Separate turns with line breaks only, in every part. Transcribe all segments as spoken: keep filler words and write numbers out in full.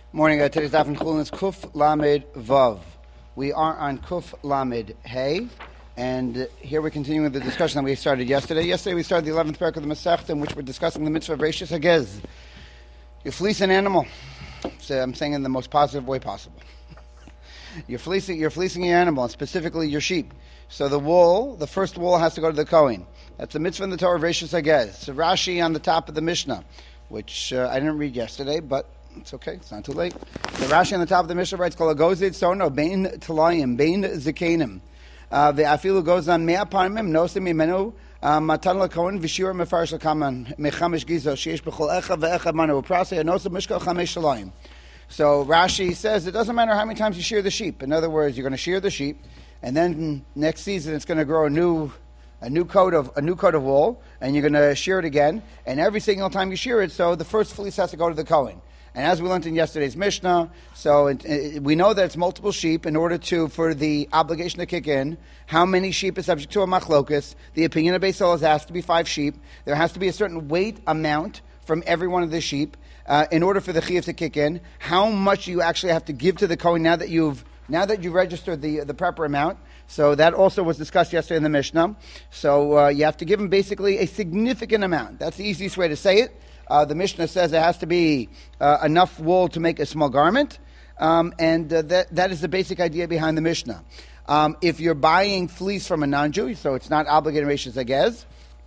Morning. Uh, today's daf in Chulin is Kuf Lamed Vav. We are on Kuf Lamed Hey, and uh, here we're continuing the discussion that we started yesterday. Yesterday we started the eleventh parak of the Masechta, in which we're discussing the mitzvah of Reishis Hagez. You fleece an animal. So I'm saying in the most positive way possible. You're fleecing, you're fleecing your animal, and specifically your sheep. So the wool, the first wool has to go to the Kohen. That's the mitzvah in the Torah of Reishis Hagez. So Rashi on the top of the Mishnah, which uh, I didn't read yesterday, but it's okay. It's not too late. The Rashi on the top of the Mishnah writes, "Kol agozid sono bein talayim bein zikenim ve'afilu goes on mea parmim nosim imenu matan lakohen v'shira mefarish lakaman mechamish gizo sheish b'chol echa ve'echa manu u'prasei anosim mishkal chamesh shalayim." So Rashi says it doesn't matter how many times you shear the sheep. In other words, you're going to shear the sheep, and then next season it's going to grow a new a new coat of a new coat of wool, and you're going to shear it again. And every single time you shear it, so the first fleece has to go to the Kohen. And as we learned in yesterday's Mishnah, so it, it, we know that it's multiple sheep. In order to, for the obligation to kick in, how many sheep is subject to a machlokus? The opinion of Beis Hillel has to be five sheep. There has to be a certain weight amount from every one of the sheep uh, in order for the chiyuv to kick in. How much you actually have to give to the Kohen now that you've now that you registered the the proper amount. So that also was discussed yesterday in the Mishnah. So uh, you have to give him basically a significant amount. That's the easiest way to say it. Uh, the Mishnah says it has to be uh, enough wool to make a small garment, um, and uh, that that is the basic idea behind the Mishnah. Um, if you're buying fleece from a non-Jew, so it's not obligated Reishis Hagez.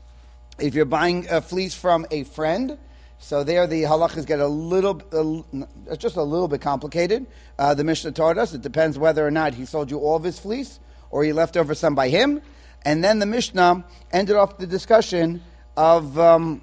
If you're buying a fleece from a friend, so there the halachas get a little, uh, just a little bit complicated. Uh, the Mishnah taught us it depends whether or not he sold you all of his fleece or he left over some by him. And then the Mishnah ended off the discussion of um,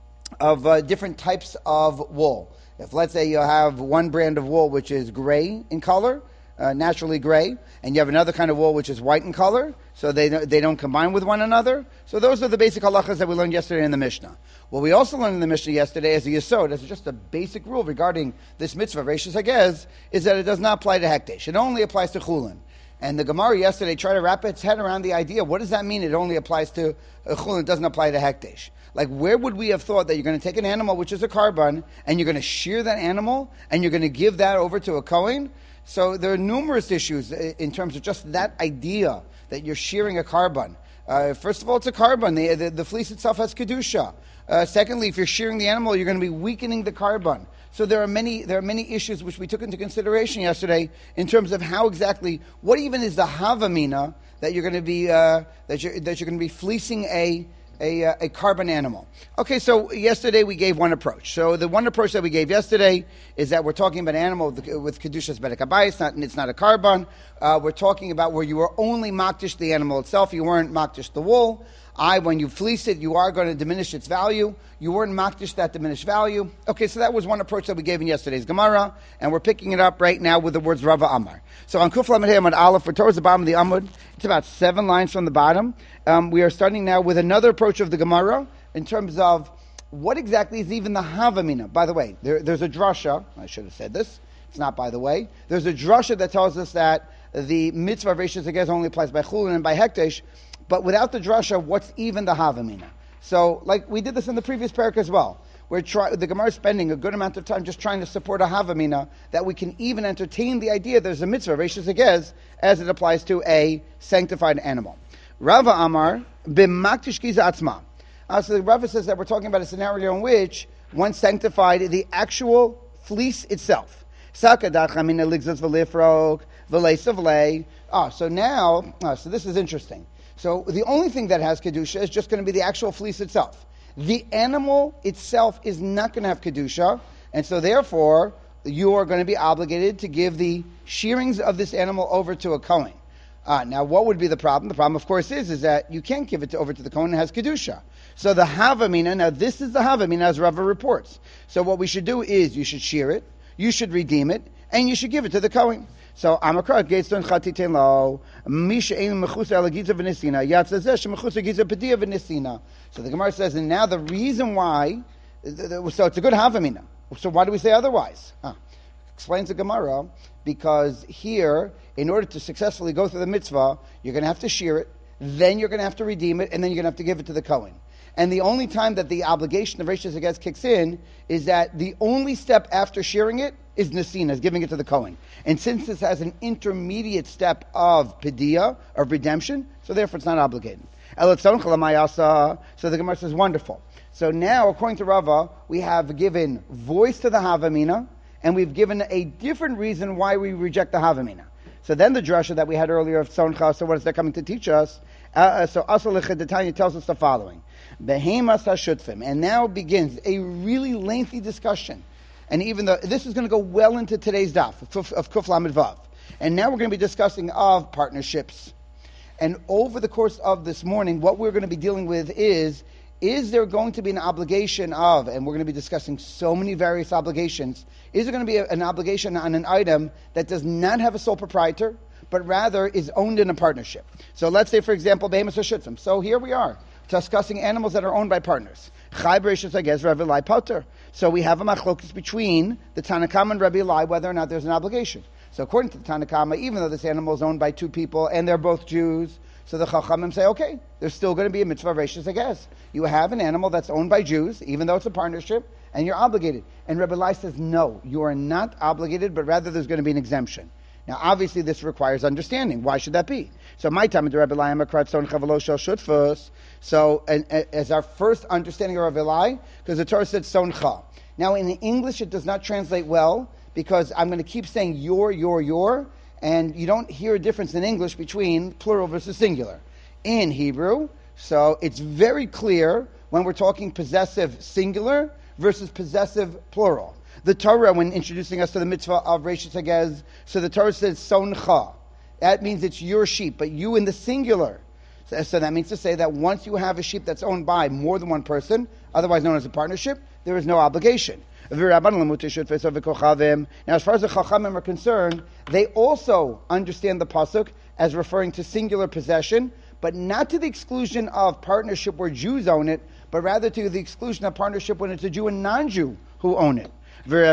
of uh, different types of wool. If let's say you have one brand of wool which is gray in color, uh, naturally gray, and you have another kind of wool which is white in color, so they they don't combine with one another. So those are the basic halachas that we learned yesterday in the Mishnah. What we also learned in the Mishnah yesterday as a yesod, as just a basic rule regarding this mitzvah, Reishis Hagez, is that it does not apply to hekdesh. It only applies to chulin. And the Gemara yesterday tried to wrap its head around the idea, what does that mean? It only applies to uh, chulin, it doesn't apply to hekdesh. Like, where would we have thought that you're going to take an animal, which is a carbon, and you're going to shear that animal, and you're going to give that over to a Kohen? So there are numerous issues in terms of just that idea that you're shearing a carbon. Uh, first of all, it's a carbon. The, the, the fleece itself has kedusha. Uh, secondly, if you're shearing the animal, you're going to be weakening the carbon. So there are many there are many issues which we took into consideration yesterday in terms of how exactly, what even is the havamina that you're going to be uh, that you're that you're going to be fleecing a A, uh, a carbon animal. Okay, so yesterday we gave one approach. So the one approach that we gave yesterday is that we're talking about an animal with, with Kedushas Bedek Habayis, it's not, it's not a carbon. Uh, we're talking about where you were only makdish the animal itself, you weren't makdish the wool. I, when you fleece it, you are going to diminish its value. You weren't makdish that diminished value. Okay, so that was one approach that we gave in yesterday's Gemara, and we're picking it up right now with the words Rava Amar. So on Kuf Lamed Hey Amud Aleph, we're towards the bottom of the Amud. It's about seven lines from the bottom. Um, we are starting now with another approach of the Gemara in terms of what exactly is even the Havamina. By the way, there, there's a drasha. I should have said this. It's not by the way. There's a drasha that tells us that the mitzvah of Reishis Hagez only applies by Chulin and by Hekdesh. But without the drasha, what's even the Havamina? So, like we did this in the previous parak as well. We're try, the Gemara is spending a good amount of time just trying to support a Havamina that we can even entertain the idea there's a mitzvah, Reishis Hagez, as it applies to a sanctified animal. Rava Amar, b'maktish giza atzma. Uh, so the Rava says that we're talking about a scenario in which one sanctified the actual fleece itself. Sakadach amina ligzas v'lifrok v'leisavlei. Ah, so now, ah, so this is interesting. So the only thing that has Kedusha is just going to be the actual fleece itself. The animal itself is not going to have Kedusha, and so therefore you are going to be obligated to give the shearings of this animal over to a Kohen. Uh, now what would be the problem? The problem of course is, is that you can't give it to, over to the Kohen that has Kedusha. So the Havamina, now this is the Havamina as Rava reports. So what we should do is you should shear it, you should redeem it, and you should give it to the Kohen. So Amakra Gates Chatitin Lo Misha Ein Mechusa Alagiza Venisina Yatzazeh Shemechusa Giza Pedia Venisina. So the Gemara says, and now the reason why, so it's a good Havamina. So why do we say otherwise? Huh. Explains the Gemara, because here, in order to successfully go through the mitzvah, you're going to have to shear it, then you're going to have to redeem it, and then you're going to have to give it to the Kohen. And the only time that the obligation of Reishis Hagez kicks in is that the only step after sharing it is Nesina, is giving it to the Kohen. And since this has an intermediate step of Pediyah, of redemption, so therefore it's not obligated. So the Gemara says, wonderful. So now, according to Rava, we have given voice to the Havamina, and we've given a different reason why we reject the Havamina. So then the drasha that we had earlier of Soncha, so what is that coming to teach us? Uh, so Asal L'Chedetanya tells us the following. Behemas HaShutfim. And now begins a really lengthy discussion. And even though this is going to go well into today's daf of Kuf Lamed Vav. And now we're going to be discussing of partnerships. And over the course of this morning, what we're going to be dealing with is, is there going to be an obligation of, and we're going to be discussing so many various obligations, is there going to be a, an obligation on an item that does not have a sole proprietor, but rather is owned in a partnership? So let's say, for example, Behemoth Shutfim. So here we are, discussing animals that are owned by partners. Chai Bereshus Hagez Rabbi Eli Potter. So we have a machlokes between the Tanakama and Rabbi Eli whether or not there's an obligation. So according to the Tanakama, even though this animal is owned by two people and they're both Jews, so the Chachamim say, okay, there's still going to be a mitzvah Reishis Hagez. You have an animal that's owned by Jews, even though it's a partnership, and you're obligated. And Rabbi Eli says, no, you are not obligated, but rather there's going to be an exemption. Now, obviously, this requires understanding. Why should that be? So, my time at the Rabbi Eli, Amakrat Son Chavalo Shel Shutfus. So, and, and, as our first understanding of Rabbi Eli, because the Torah said Son Cha. Now, in English, it does not translate well, because I'm going to keep saying your, your, your, and you don't hear a difference in English between plural versus singular. In Hebrew, so it's very clear when we're talking possessive singular versus possessive plural. The Torah, when introducing us to the mitzvah of Reishis Hagez, so the Torah says Soncha. That means it's your sheep, but you in the singular. So, so that means to say that once you have a sheep that's owned by more than one person, otherwise known as a partnership, there is no obligation. Now, as far as the Chachamim are concerned, they also understand the pasuk as referring to singular possession, but not to the exclusion of partnership where Jews own it, but rather to the exclusion of partnership when it's a Jew and non-Jew who own it. Now,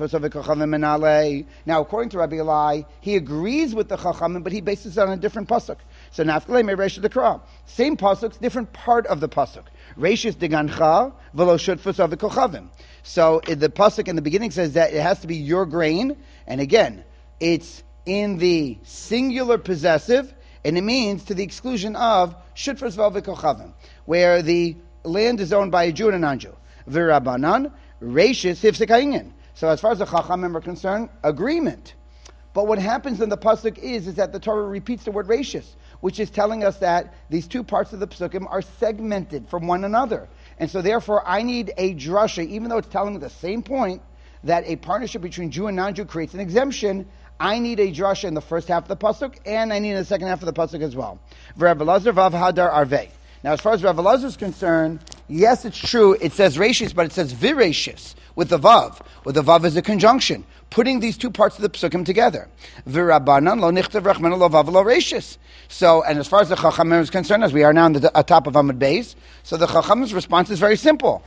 according to Rabbi Eli, he agrees with the Chachamim, but he bases it on a different pasuk. So, Nafkalei me Reishis Dekra. Same pasuk, different part of the pasuk. Reishis Degancha v'lo shutfus avekochavim. So, the pasuk in the beginning says that it has to be your grain, and again, it's in the singular possessive, and it means to the exclusion of shutfus v'avekochavim, where the land is owned by a Jew and a non-Jew. V'Rabbanan Reishis hifsek ha'inyan. So as far as the Chachamim are concerned, agreement. But what happens in the pasuk is, is that the Torah repeats the word Reishis, which is telling us that these two parts of the psukim are segmented from one another. And so therefore I need a drasha, even though it's telling me the same point, that a partnership between Jew and non-Jew creates an exemption. I need a drasha in the first half of the pasuk, and I need in the second half of the pasuk as well. V'Rav Elazar vav hadar arvei. Now, as far as Rav Elazar is concerned, yes, it's true, it says Reishis, but it says Vireishis, with the Vav. With the Vav is a conjunction, putting these two parts of the Psukim together. V'Rabbanan lo nichtav rachmana lo vav lo Reishis. So, and as far as the Chachamim is concerned, as we are now on the top of Amud Beis, so the Chachamim's response is very simple.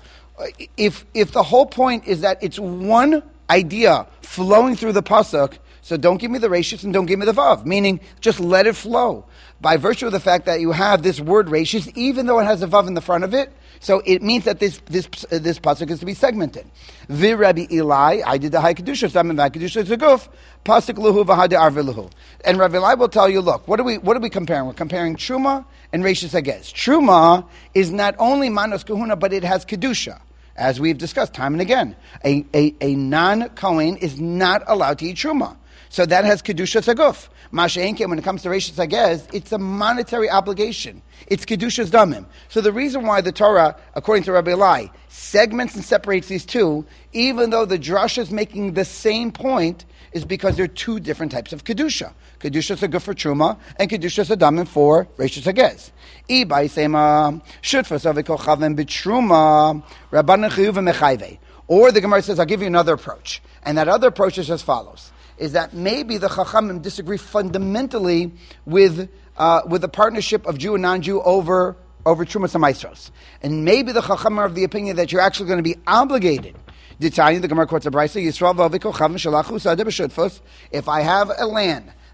If, if the whole point is that it's one idea flowing through the Pasuk, so don't give me the Reishis and don't give me the Vav, meaning just let it flow. By virtue of the fact that you have this word Reishis, even though it has a Vav in the front of it, so it means that this this uh, this pasuk is to be segmented. Vi Rabbi Eli, I did the High Kedusha, Sam and Kedusha Zaguf, pasuk luhu v'hade arve luhu. And Rabbi Eli will tell you, look, what are we what are we comparing? We're comparing Truma and Reishis Hagez. Truma is not only Manos Kahuna, but it has Kedusha. As we've discussed time and again, a, a, a non-Kohen is not allowed to eat Truma. So that has Kedusha Zaguf. Masha'enke, when it comes to Reishis Hagez, it's a monetary obligation. It's Kedusha's Damim. So the reason why the Torah, according to Rabbi Eli, segments and separates these two, even though the drasha is making the same point, is because there are two different types of Kedusha. Kedusha Zaguf for Truma, and Kedusha Damim for Reishis Hagez. Ibai Sema, Shutfas Avekochavim B'Truma, Rabbanan Chiyuv Mechayve. Or the Gemara says, I'll give you another approach. And that other approach is as follows. Is that maybe the Chachamim disagree fundamentally with uh, with the partnership of Jew and non-Jew over over Trumas and Maestros. And maybe the Chachamim are of the opinion that you're actually going to be obligated. The Gemara quotes a brayso, Yisrael v'avikochavim shalachu sadeh b'shutfos. If I have a land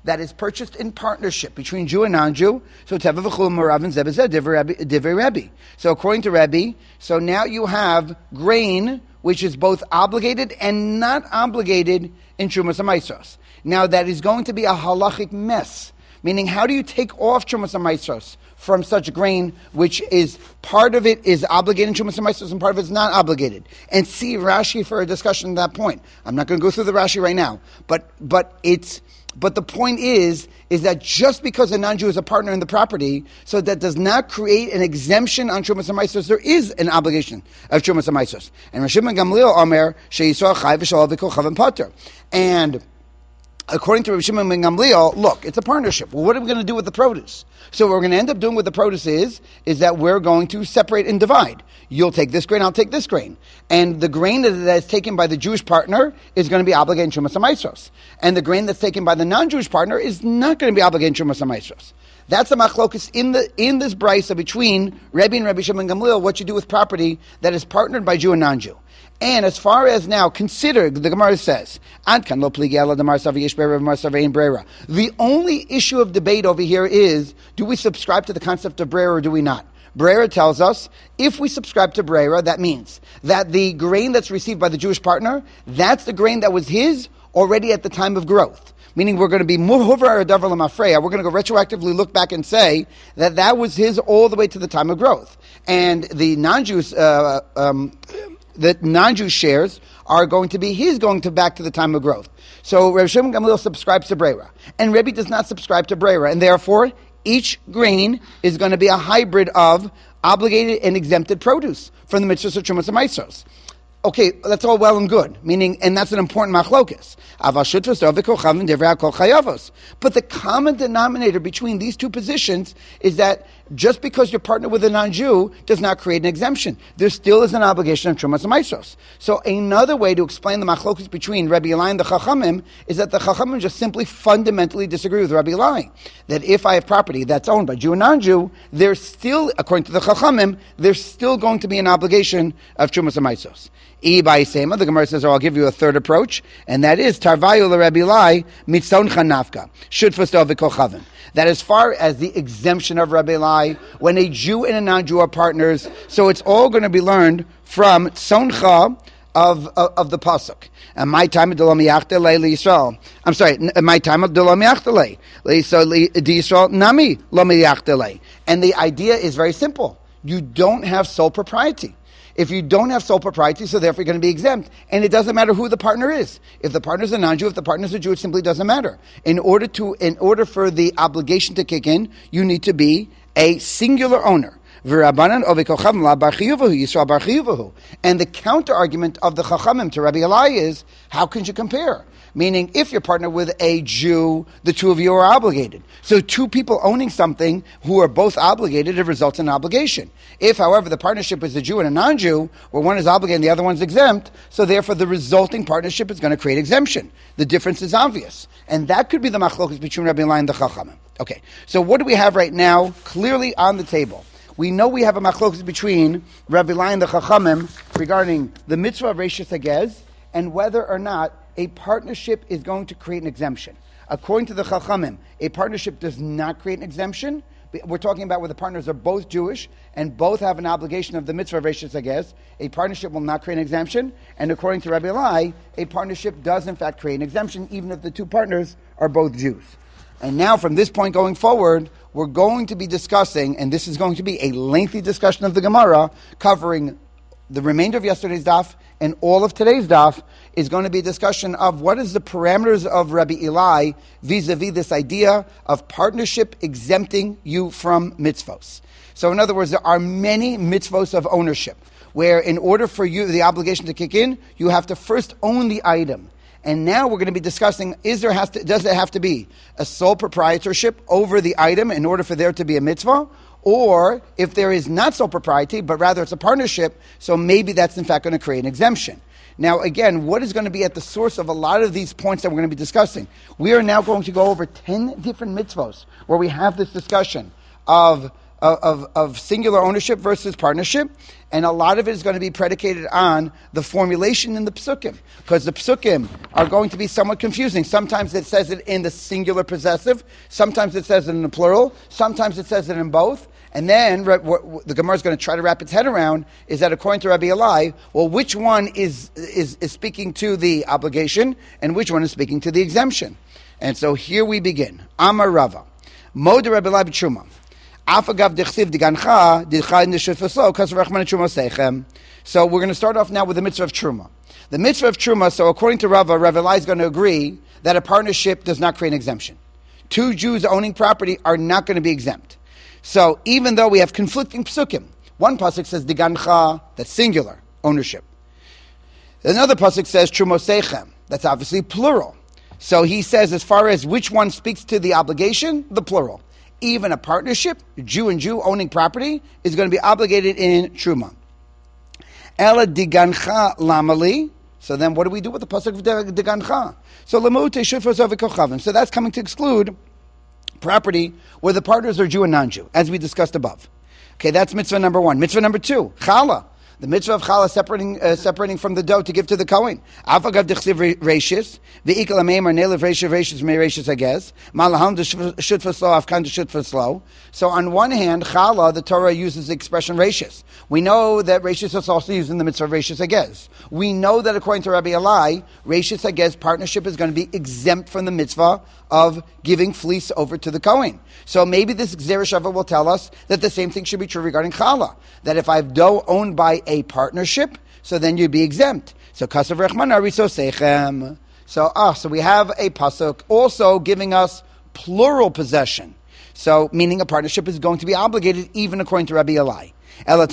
that is purchased in partnership between Jew and non-Jew, so Teva v'chul Moravin Zebezeh Divrei Rebbe. So according to Rebbe, so now you have grain which is both obligated and not obligated in Trumas HaMaisros. Now that is going to be a halachic mess, meaning how do you take off Trumas HaMaisros from such grain, which is part of it is obligated in Trumas HaMaisros and part of it is not obligated. And see Rashi for a discussion at that point. I'm not going to go through the Rashi right now, but but it's but the point is is that just because a non-Jew is a partner in the property, so that does not create an exemption on Trumas HaMaisros. There is an obligation of Trumas HaMaisros. And Rav Shimon Gamliel Omer sheYisrael Chai v'Shalom v'Kol Chaven Pater. And according to Rav Shimon ben Gamliel, look, it's a partnership. Well, what are we going to do with the produce? So what we're going to end up doing with the produce is, is that we're going to separate and divide. You'll take this grain, I'll take this grain. And the grain that is taken by the Jewish partner is going to be obligated in Trumas HaMaisros. And the grain that's taken by the non-Jewish partner is not going to be obligated in Trumas HaMaisros. That's the machlokus in the in this brisa between Rebbe and Rabbi Shimon ben Gamliel, what you do with property that is partnered by Jew and non-Jew. And as far as now, consider, the Gemara says, the only issue of debate over here is, do we subscribe to the concept of brera or do we not? Brera tells us, if we subscribe to brera, that means that the grain that's received by the Jewish partner, that's the grain that was his already at the time of growth. Meaning we're going to be muhuvar adavar lamafreya. We're going to go retroactively look back and say that that was his all the way to the time of growth. And the non-Jews, uh, um, the non-Jew shares are going to be his going to back to the time of growth. So Reb Shimon Gamliel subscribes to brera, and Rebbe does not subscribe to brera, and therefore each grain is going to be a hybrid of obligated and exempted produce from the mitzvahs of Trumas HaMaisros. Okay, that's all well and good, meaning, and that's an important machlokus. But the common denominator between these two positions is that just because you're partnered with a non-Jew does not create an exemption. There still is an obligation of Trumas HaMaisros. So another way to explain the machlokus between Rabbi Eli and the Chachamim is that the Chachamim just simply fundamentally disagree with Rabbi Eli. That if I have property that's owned by Jew and non-Jew, there's still, according to the Chachamim, there's still going to be an obligation of Trumas HaMaisros. The Gemara says, oh, I'll give you a third approach, and that is Tarvayu l'Rebbe Eli mitzon chanafka shutfas v'kol chaven. That as far as the exemption of Rabbi Eli, when a Jew and a non-Jew are partners, so it's all going to be learned from tzoncha of, of of the pasuk. And my time of Delam Yachtele Yisrael. I'm sorry, my time of Delam Yachtele. So Yisrael Nami Lam Yachtele. And the idea is very simple. You don't have sole propriety. If you don't have sole propriety, so therefore you're going to be exempt. And it doesn't matter who the partner is. If the partner is a non-Jew, if the partner is a Jew, it simply doesn't matter. In order to, in order for the obligation to kick in, you need to be a singular owner. And the counter argument of the Chachamim to Rabbi Eli is, how can you compare? Meaning, if you're partnered with a Jew, the two of you are obligated. So two people owning something who are both obligated, it results in an obligation. If, however, the partnership is a Jew and a non-Jew, where one is obligated and the other one's exempt, so therefore the resulting partnership is going to create exemption. The difference is obvious. And that could be the machlokas between Rabbi Eli and the Chachamim. Okay, so what do we have right now clearly on the table? We know we have a machlokas between Rabbi Eli and the Chachamim regarding the mitzvah of Reishis Hagez and whether or not a partnership is going to create an exemption. According to the Chachamim, a partnership does not create an exemption. We're talking about where the partners are both Jewish and both have an obligation of the mitzvah of Reishis Hagez. A partnership will not create an exemption. And according to Rabbi Eli, a partnership does in fact create an exemption even if the two partners are both Jews. And now from this point going forward, we're going to be discussing, and this is going to be a lengthy discussion of the Gemara, covering the remainder of yesterday's daf and all of today's daf, is going to be a discussion of what is the parameters of Rabbi Eli vis-a-vis this idea of partnership exempting you from mitzvos. So in other words, there are many mitzvos of ownership, where in order for you, the obligation to kick in, you have to first own the item. And now we're going to be discussing, is there has to, does there have to be a sole proprietorship over the item in order for there to be a mitzvah? Or if there is not sole propriety, but rather it's a partnership, so maybe that's in fact going to create an exemption. Now again, what is going to be at the source of a lot of these points that we're going to be discussing? We are now going to go over ten different mitzvos where we have this discussion of Uh, of, of singular ownership versus partnership, and a lot of it is going to be predicated on the formulation in the psukim, because the psukim are going to be somewhat confusing. Sometimes it says it in the singular possessive, sometimes it says it in the plural, sometimes it says it in both. And then what the Gemara is going to try to wrap its head around is that according to Rabbi Elai, well, which one is, is, is speaking to the obligation and which one is speaking to the exemption? And so here we begin. Amar Rava. Mod Rabbi Elai b'Truma. Afagav dechsiv digancha dichay nishufaslo kasher rachman truma seichem. So we're going to start off now with the mitzvah of Truma. The mitzvah of Truma, so according to Rava, Rabbi Elai is going to agree that a partnership does not create an exemption. Two Jews owning property are not going to be exempt. So even though we have conflicting psukim, one pasuk says digancha, that's singular ownership. Another pasuk says trumoseichem, that's obviously plural. So he says, as far as which one speaks to the obligation, the plural. Even a partnership, Jew and Jew owning property, is going to be obligated in truma. Ela digancha lamali. So then, what do we do with the pasuk of digancha? So lemute shufos ovikochavim. So that's coming to exclude property where the partners are Jew and non-Jew, as we discussed above. Okay, that's mitzvah number one. Mitzvah number two, challah. The mitzvah of challah separating uh, separating from the dough to give to the kohen. Afagav dechsiv reishis ve'ikal ameim nelev reishiv reishis me reishis agez malaham shut faslo afkan shut faslo. So on one hand, challah, the Torah uses the expression reishis. We know that reishis is also used in the mitzvah of reishis agez. We know that according to Rabbi Elai, reishis agez partnership is going to be exempt from the mitzvah of giving fleece over to the kohen. So maybe this Gzera Shava will tell us that the same thing should be true regarding challah. That if I have dough owned by a partnership, so then you'd be exempt. So kasav rechman ariso seichem. So ah, so we have a pasuk also giving us plural possession. So meaning a partnership is going to be obligated even according to Rabbi Elai. So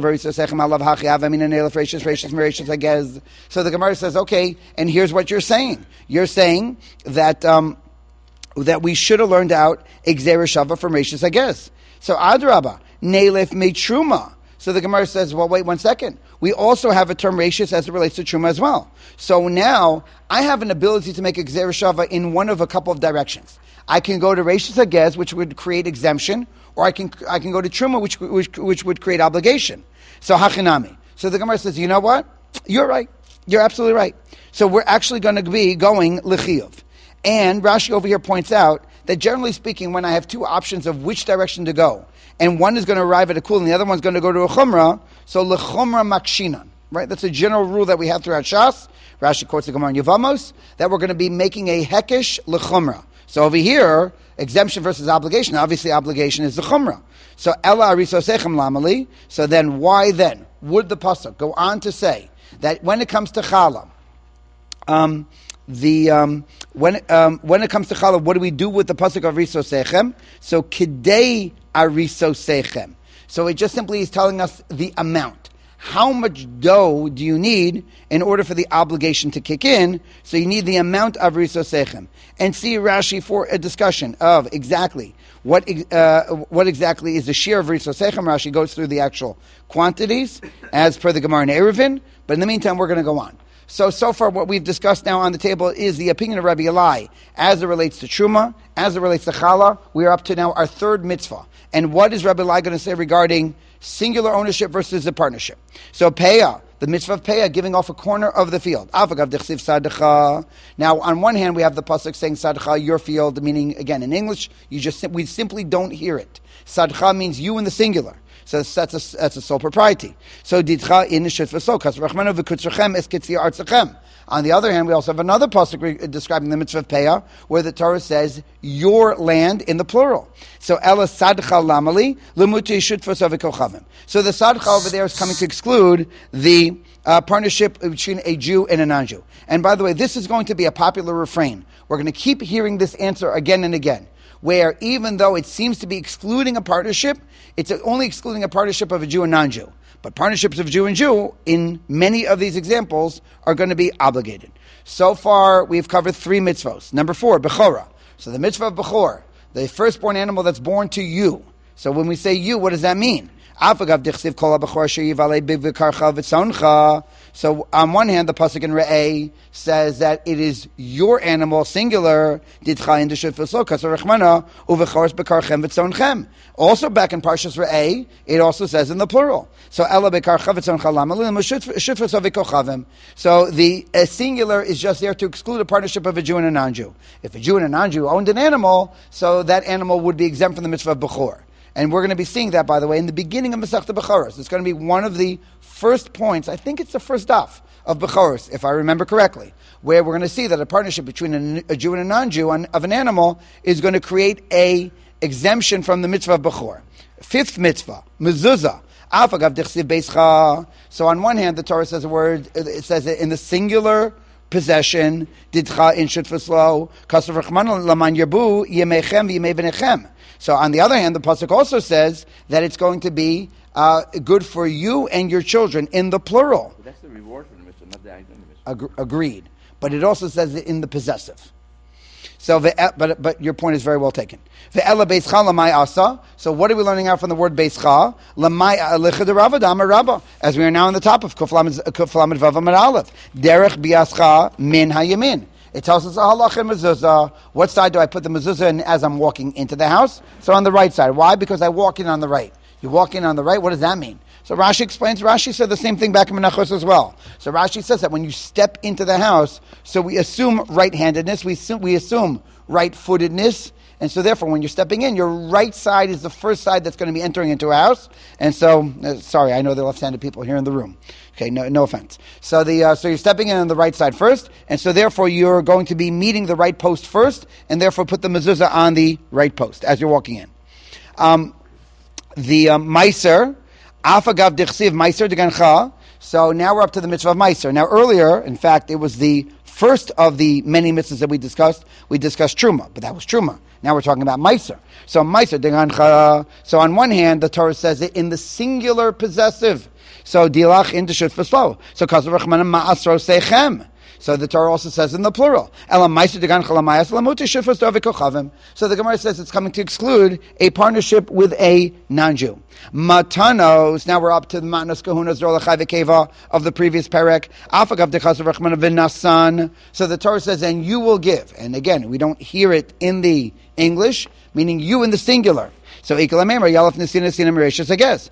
the Gemara says, okay, and here's what you're saying. You're saying that um, that we should have learned out Gzera Shava from Reishis, I guess. So Adrabah, Nelef me Truma. So the Gemara says, well, wait one second. We also have a term Reishis as it relates to Truma as well. So now I have an ability to make a Gzera Shava in one of a couple of directions. I can go to Reishis Agez, which would create exemption, or I can I can go to Truma, which which, which would create obligation. So Hachinami. So the Gemara says, you know what? You're right. You're absolutely right. So we're actually going to be going L'chiyuv. And Rashi over here points out that generally speaking, when I have two options of which direction to go, and one is going to arrive at a kul and the other one's going to go to a chumrah, so l'chumrah makshinan, right? That's a general rule that we have throughout Shas. Rashi quotes the Gemara in Yevamos, that we're going to be making a hekesh l'chumrah. So over here, exemption versus obligation, obviously obligation is the chumrah. So ela arisosechem lamali, so then why then would the pasuk go on to say that when it comes to challah, um, The um, when um, when it comes to challah, what do we do with the pasuk of arisosechem? So kidei arisosechem. So it just simply is telling us the amount. How much dough do you need in order for the obligation to kick in? So you need the amount of arisosechem. And see Rashi for a discussion of exactly what uh, what exactly is the share of arisosechem. Rashi goes through the actual quantities as per the Gemara in Eruvin. But in the meantime, we're going to go on. So, so far what we've discussed now on the table is the opinion of Rabbi Elai as it relates to Truma, as it relates to Challah. We are up to now our third mitzvah. And what is Rabbi Elai going to say regarding singular ownership versus the partnership? So, Peah, the mitzvah of Peah, giving off a corner of the field. Now, on one hand, we have the pasuk saying Sadcha, your field, meaning, again, in English, you just we simply don't hear it. Sadcha means you in the singular. So that's a, that's a sole propriety. So didcha in the shit v'so kas rachmanu v'kutzrechem es kitzir artzachem. On the other hand, we also have another pasuk re- describing the mitzvah of Peah, where the Torah says your land in the plural. So ela sadcha lamali lemuti shut v'savikonchavim. So the sadcha over there is coming to exclude the uh, partnership between a Jew and a non-Jew. And by the way, this is going to be a popular refrain. We're going to keep hearing this answer again and again, where even though it seems to be excluding a partnership, it's only excluding a partnership of a Jew and non-Jew. But partnerships of Jew and Jew, in many of these examples, are going to be obligated. So far, we've covered three mitzvos. Number four, Bechorah. So the mitzvah of Bechor, the firstborn animal that's born to you. So when we say you, what does that mean? So on one hand, the pasuk in Re'eh says that it is your animal, singular. Also back in Parshas Re'eh, it also says in the plural. So So the uh, singular is just there to exclude a partnership of a Jew and a non-Jew. If a Jew and a non-Jew owned an animal, so that animal would be exempt from the mitzvah of Bechor. And we're going to be seeing that, by the way, in the beginning of Masechta Bechoros. It's going to be one of the first points, I think it's the first daf of Bechoros, if I remember correctly, where we're going to see that a partnership between a, a Jew and a non-Jew on, of an animal is going to create a exemption from the mitzvah of Bechor. Fifth mitzvah, mezuzah. So on one hand, the Torah says a word, it says it in the singular possession, didcha in shutfaslo, kasav rachman laman yerbu yemechem v'yemei v'nechem. So on the other hand, the pasuk also says that it's going to be uh, good for you and your children in the plural.
But that's the reward for the mitzvah, not the act of the mitzvah.
Ag- agreed. But it also says it in the possessive. So, but but your point is very well taken. Ve'ela beischa lamai asa. So what are we learning out from the word beischa? Lamai alicha derava dama rabba. As we are now on the top of kuf lamed vav amud aleph. Derech biascha min hayamin. It tells us a halacha mezuzah. What side do I put the mezuzah in as I'm walking into the house? So on the right side. Why? Because I walk in on the right. You walk in on the right. What does that mean? So Rashi explains. Rashi said the same thing back in Menachos as well. So Rashi says that when you step into the house, so we assume right-handedness. We assume, we assume right-footedness. And so therefore, when you're stepping in, your right side is the first side that's going to be entering into a house. And so, uh, sorry, I know there are left-handed people here in the room. Okay, no, no offense. So the uh, so you're stepping in on the right side first, and so therefore you're going to be meeting the right post first, and therefore put the mezuzah on the right post as you're walking in. Um, the um, meiser, afagav dichsiv meiser degancha. So now we're up to the mitzvah of meiser. Now earlier, in fact, it was the first of the many mitzvahs that we discussed. We discussed truma, but that was truma. Now we're talking about meiser. So meiser degancha. So on one hand, the Torah says it in the singular possessive. So dilach in the shutfaslo. So kasav rachmanim ma'asro sechem. So the Torah also says in the plural. So the Gemara says it's coming to exclude a partnership with a non-Jew. Matanos, now we're up to the Matanos Kahunas Dorlachai V'Keva of the previous perek. So the Torah says, and you will give. And again, we don't hear it in the English, meaning you in the singular. So Yalaf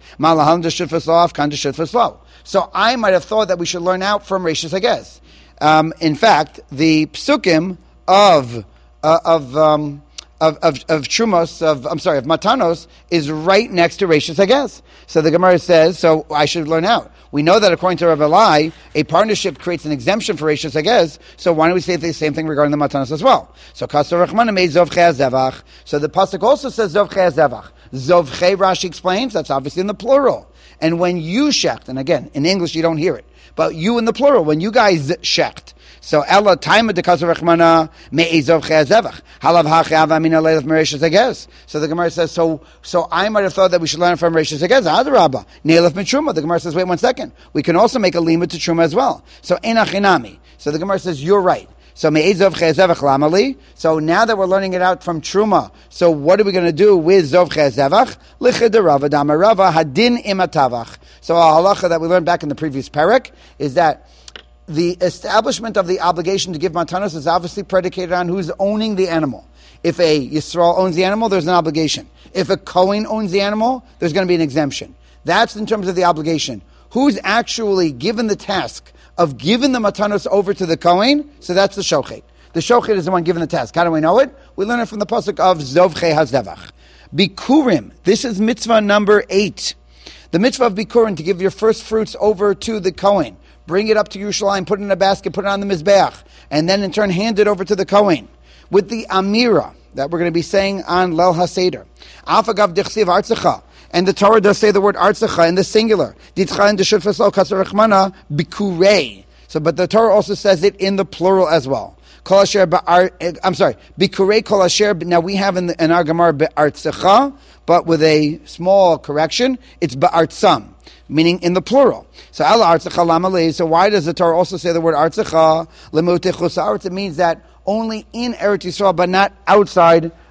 So I might have thought that we should learn out from Reshus Hagez. Um, in fact, the psukim of uh, of, um, of of of Trumos of I'm sorry of Matanos is right next to Reshus Hagez. So the Gemara says, so I should learn out. We know that according to Rav Elai, a partnership creates an exemption for Reshus Hagez. So why don't we say the same thing regarding the Matanos as well? So Kasar Rachman made Zov Chei. So the pasuk also says Zov Chei Zevach. Zov Chei, Rashi explains, that's obviously in the plural. And when you shecht, and again in English you don't hear it, but you in the plural, when you guys shecht. So Ella time de kasar rachmana me'ezov chazevach halav hachav amina leilaf mereshus hagez. So the Gemara says, so so I might have thought that we should learn from Reshus Hagez. Adarabba neilaf mitruma. The Gemara says, wait one second, we can also make a limud to truma as well. So enachinami. So the Gemara says, you're right. So me'ezov chazevach lamali. So now that we're learning it out from truma, so what are we going to do with zov chazevach? Lichedarava damarava hadin imatavach. So a halacha that we learned back in the previous perek is that the establishment of the obligation to give matanos is obviously predicated on who's owning the animal. If a Yisrael owns the animal, there's an obligation. If a Kohen owns the animal, there's going to be an exemption. That's in terms of the obligation. Who's actually given the task of giving the matanos over to the Kohen? So that's the shochet. The shochet is the one given the task. How do we know it? We learn it from the pasuk of Zov Chei Hazevach. Bikurim. This is mitzvah number eight. The mitzvah of Bikurim, to give your first fruits over to the Kohen. Bring it up to Yerushalayim, put it in a basket, put it on the Mizbeach, and then in turn hand it over to the Kohen. With the Amira that we're going to be saying on Leil HaSeder. Afagav dichsiv artzecha. And the Torah does say the word artzecha in the singular. Ditcha in the shutfasol kasar rachmana bikurei. So, but the Torah also says it in the plural as well. Kol asher ba'ar, I'm sorry, bikurei kol asher. Now we have in, the, in our Gemara be'artzecha, but with a small correction, it's ba'artzam, meaning in the plural. So Allah artzecha lamalei. So why does the Torah also say the word artzecha? Lemutei chutz haaretz. It means that only in Eretz Yisrael, but not outside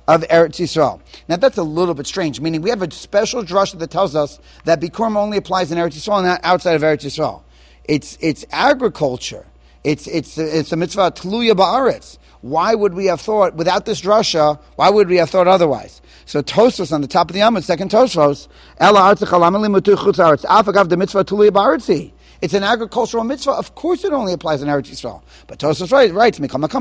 of Eretz Yisrael. Now that's a little bit strange, meaning we have a special drasha that tells us that Bikurim only applies in Eretz Yisrael and not outside of Eretz Yisrael. It's it's agriculture. It's it's it's a mitzvah tluya ba'aretz. Why would we have thought, without this drasha, why would we have thought otherwise? So Tosfos on the top of the Amud, second Tosfos, Ela artzach lama limutu chutz haaretz, af agav the mitzvah tluya ba'aretzi. It's an agricultural mitzvah. Of course it only applies in Eretz Yisrael. But Tosfos writes, writes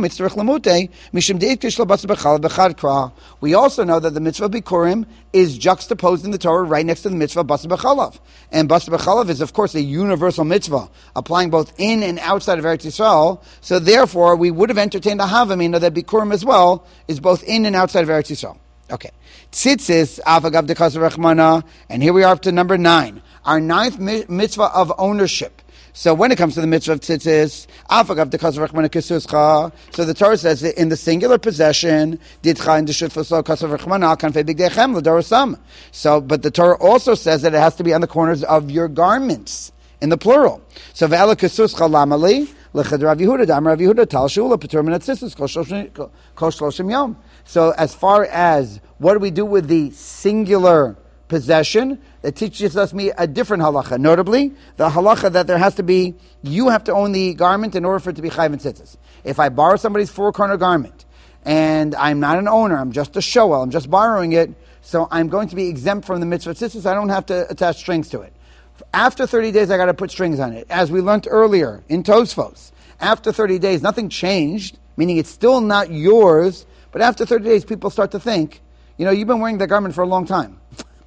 we also know that the mitzvah Bikurim is juxtaposed in the Torah right next to the mitzvah Basar B'chalav. And Basar B'chalav is, of course, a universal mitzvah, applying both in and outside of Eretz Yisrael. So therefore, we would have entertained a Havamina that Bikurim as well is both in and outside of Eretz Yisrael. Okay. Tzitzis, Avagav Dekazar Rechmana, and here we are up to number nine. Our ninth mi- mitzvah of ownership. So when it comes to the mitzvah of tzitzis, Avagav Dekazar Rechmana Kisuscha, so the Torah says that in the singular possession, Ditcha in the Shutfaslo Kasar Rechmana, Kanfei Bigdechem, L'Dorasam. So, but the Torah also says that it has to be on the corners of your garments, in the plural. So, Ve'ela Kisuscha Lamali, L'Chad Rav Yehuda, Dam Rav Yehuda, Tal Shula, Petermin Tzitzis, Kol Shloshim Yom. So as far as what do we do with the singular possession, it teaches us me a different halacha. Notably, the halacha that there has to be, you have to own the garment in order for it to be chayv and tzitzis. If I borrow somebody's four-corner garment, and I'm not an owner, I'm just a shoel, I'm just borrowing it, so I'm going to be exempt from the mitzvah tzitzis, I don't have to attach strings to it. After thirty days, I got to put strings on it. As we learned earlier in Tosfos, after thirty days, nothing changed, meaning it's still not yours, but after thirty days, people start to think, you know, you've been wearing that garment for a long time.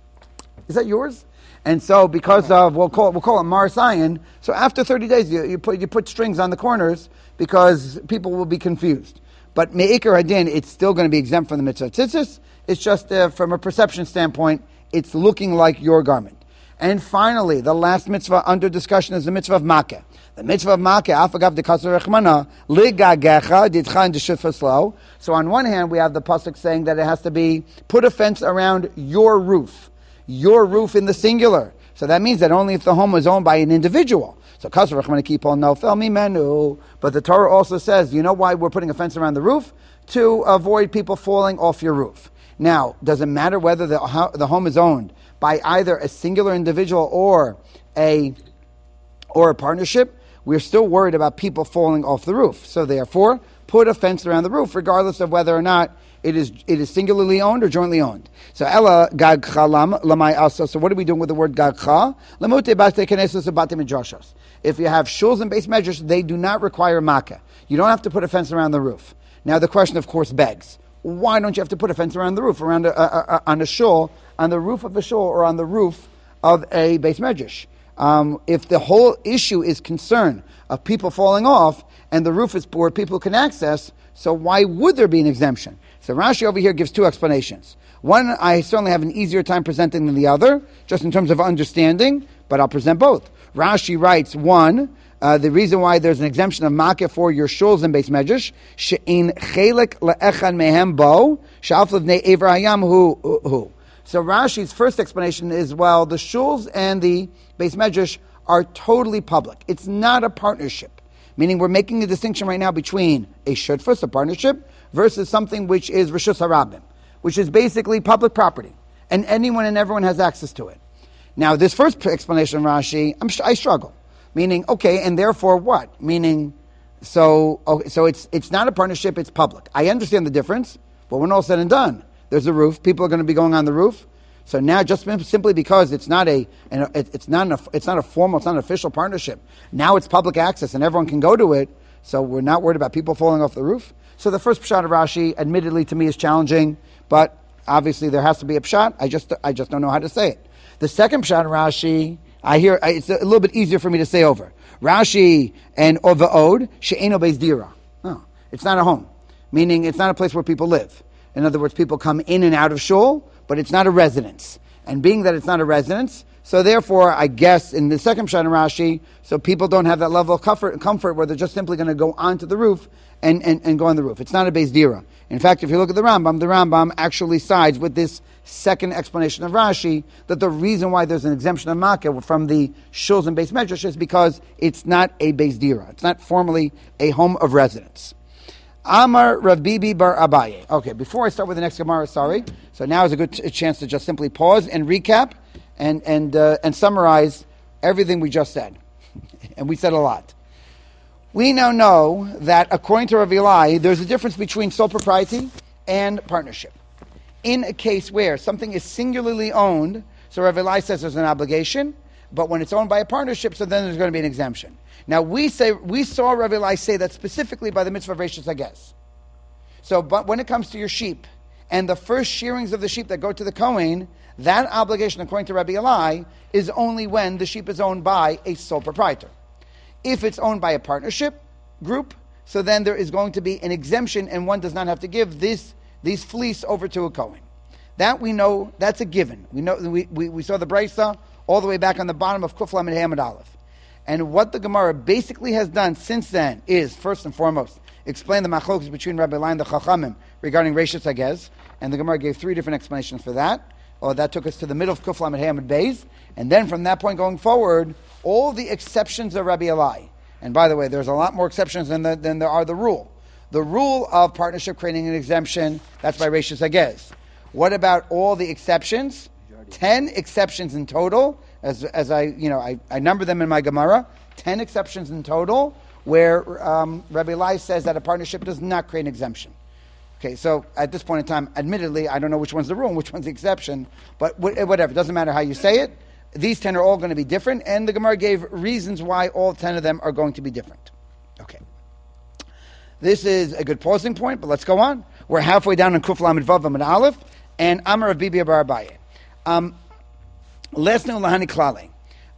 Is that yours? And so, because of we'll call it, we'll call it Mar Zion. So after thirty days, you, you put you put strings on the corners because people will be confused. But Me'ikar Hadin, it's still going to be exempt from the mitzvah tzitzis. It's just uh, from a perception standpoint, it's looking like your garment. And finally, the last mitzvah under discussion is the mitzvah of Makkah. The mitzvah of Makkah, Afagav de Kasar Rechmana, Ligagecha, Ditcha de Shifaslo. So on one hand, we have the pasuk saying that it has to be put a fence around your roof, your roof in the singular. So that means that only if the home is owned by an individual. So Kasar Rechmana keep on no fel mi menu. But the Torah also says, you know why we're putting a fence around the roof? To avoid people falling off your roof. Now, does it matter whether the the home is owned by either a singular individual or a or a partnership? We're still worried about people falling off the roof. So therefore, put a fence around the roof, regardless of whether or not it is it is singularly owned or jointly owned. So Ella gagcha lamai also. So what are we doing with the word gagcha? Lamute bate kenesos abate midrashos. If you have shuls and base measures, they do not require makkah. You don't have to put a fence around the roof. Now the question, of course, begs: why don't you have to put a fence around the roof, around a, a, a, on a shul, on the roof of a shul, or on the roof of a base medrash? Um, if the whole issue is concern of people falling off, and the roof is where people can access, so why would there be an exemption? So Rashi over here gives two explanations. One, I certainly have an easier time presenting than the other, just in terms of understanding, but I'll present both. Rashi writes, one, uh, the reason why there's an exemption of makkah for your shuls and base medrash, she'in chelek le'echan mehem bo, sha'af levnei ever hayam hu hu. So Rashi's first explanation is, well, the shuls and the base medrash are totally public. It's not a partnership. Meaning we're making a distinction right now between a shutfus, a partnership, versus something which is reshus harabim, which is basically public property. And anyone and everyone has access to it. Now, this first explanation, Rashi, I'm, I struggle. Meaning, okay, and therefore what? Meaning, so okay, so it's it's not a partnership, it's public. I understand the difference, but when all said and done, there's a roof. People are going to be going on the roof. So now, just simply because it's not a, it's not a, it's not a formal, it's not an official partnership. Now it's public access and everyone can go to it. So we're not worried about people falling off the roof. So the first pshat of Rashi, admittedly to me, is challenging, but obviously there has to be a pshat. I just, I just don't know how to say it. The second pshat of Rashi, I hear it's a little bit easier for me to say over. Rashi and Ovaod she'eno beis dira. No, it's not a home, meaning it's not a place where people live. In other words, people come in and out of shul, but it's not a residence. And being that it's not a residence, so therefore, I guess in the second pshat in Rashi, so people don't have that level of comfort, comfort where they're just simply going to go onto the roof and, and, and go on the roof. It's not a beis dira. In fact, if you look at the Rambam, the Rambam actually sides with this second explanation of Rashi, that the reason why there's an exemption of makkah from the shuls and base medrash is because it's not a beis dira. It's not formally a home of residence. Amar Rav Bibi bar Abaye. Okay, before I start with the next Gemara, sorry. So now is a good t- chance to just simply pause and recap and and uh, and summarize everything we just said. And we said a lot. We now know that according to Rav Eli, there's a difference between sole propriety and partnership. In a case where something is singularly owned, so Rav Eli says there's an obligation, but when it's owned by a partnership, so then there's going to be an exemption. Now we say we saw Rav Eli say that specifically by the mitzvah of Reishis Hagez. So, but when it comes to your sheep and the first shearings of the sheep that go to the Kohen, that obligation, according to Rabbi Eli, is only when the sheep is owned by a sole proprietor. If it's owned by a partnership group, so then there is going to be an exemption, and one does not have to give this these fleece over to a Kohen. That we know, that's a given. We know we, we, we saw the Brisa all the way back on the bottom of Kuf Lamed Hamad Aleph. And what the Gemara basically has done since then is, first and foremost, explain the machlokas between Rabbi Eli and the Chachamim regarding Reishis Hagez. And the Gemara gave three different explanations for that. Or that took us to the middle of Kuf Lamed Hamad Beis. And then from that point going forward, all the exceptions of Rabbi Eli. And by the way, there's a lot more exceptions than, the, than there are the rule. The rule of partnership creating an exemption, that's by Reishis Hagez. What about all the exceptions? Ten exceptions in total, as as I you know I, I number them in my Gemara. Ten exceptions in total, where um, Rabbi Eli says that a partnership does not create an exemption. Okay, so at this point in time, admittedly, I don't know which one's the rule and which one's the exception, but whatever, it doesn't matter how you say it. These ten are all going to be different, and the Gemara gave reasons why all ten of them are going to be different. Okay. This is a good pausing point, but let's go on. We're halfway down in Kuf Lamed Vav Amud Aleph, and Amar Rav Bibi bar Abaye. Um, Lesnu Lahani Klale.